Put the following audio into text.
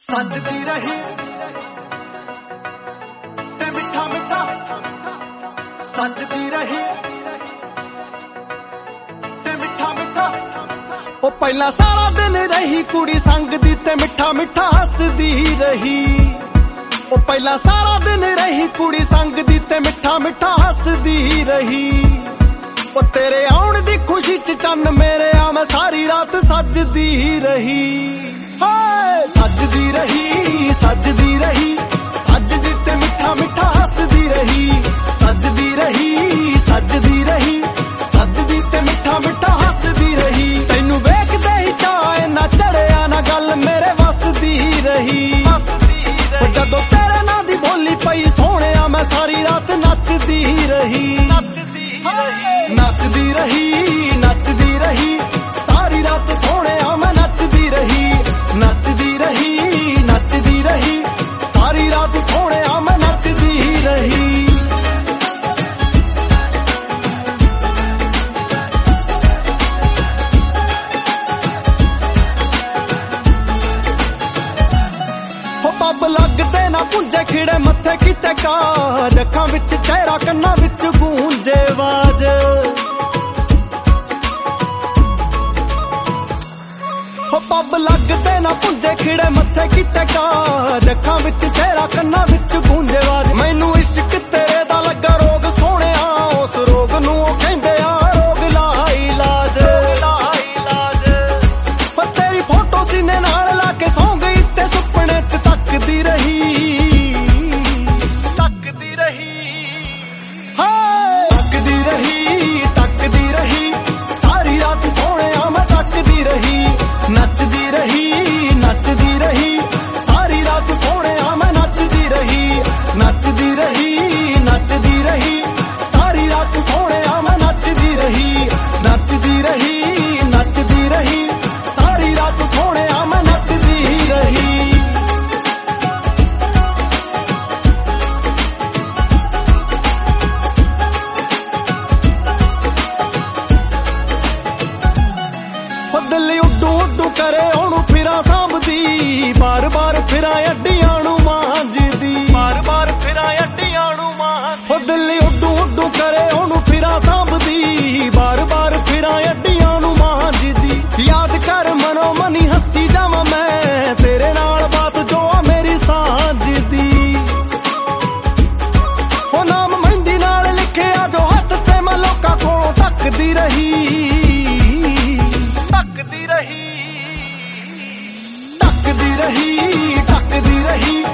सजदी रही ते मिठा मिठा सजदी रही ते मिठा मिठा ओ पहला सारा दिन रही कुड़ी संग दी ते मिठा मिठा हसदी रही। ओ पहला सारा दिन रही कुड़ी संग दी ते मिठा मिठा हसदी रही। ओ तेरे आउण दी खुशी च चन्न मेरे आ मैं सारी रात सजदी रही। सजदी रही सजदी रही सजदी ते मिठा मिठा हसदी रही। सजदी रही सजदी रही सजदी ते मिठा मिठा हसदी रही। तैनू वेखदे ही चाहे ना चढ़िया ना गल मेरे वसदी रही। जदों तेरे नां दी बोली पई सोहणिया मैं सारी रात नचदी रही। नचदी रही नचदी रही सारी रात सोहणिया मैं नचदी रही। नचदी रही नचदी रही सारी रात सोहणिया मैं नचदी रही। पब लगदे ना पुंजे खिड़े मत्थे किते काज अखां विच चेहरा कन्नां विच गूंजे आवाज। पब लगदे ना पुंजे खिड़े मत्थे किते काज अखां विच चेहरा कन्नां विच गूंजे आवाज। मैनू इश्क तेरे दा लगा रोग सोहणिया उस रोग नूं कहंदे आ रोग ला इलाज। पर तेरी फोटो सीने नाल ला के सौ गई ते सुपने च तकदी रही तकदी रही तकदी रही तकदी रही सारी रात सोहणिया मैं तकदी रही। नचदी रही नचदी रही सारी रात सोहणिया मैं नचदी रही। नचदी रही नचदी रही सारी रात सोहणिया मैं नचदी रही। नचदी रही नचदी रही सारी रात सोहणिया मैं नचदी रही। दिल्ली उड्डू उड्डू करे ओनू फिरा सांभदी बार बार फिरा अड्डियां नू मांजदी। बार बार फिरा अड्डियां नू मांजदी। दिल्ली उड्डू उड्डू करे ओनू फिरा सांभदी बार बार फिरा अड्डियां नू मांजदी। याद कर मनो मनी हसी जावां मैं तेरे नाल बात जो आ मेरी सांझदी। ओ नाम मेहंदी नाल लिखिया जो हथ ते मैं लोकां कोलों तकदी रही तकदी रही तकदी रही तकदी रही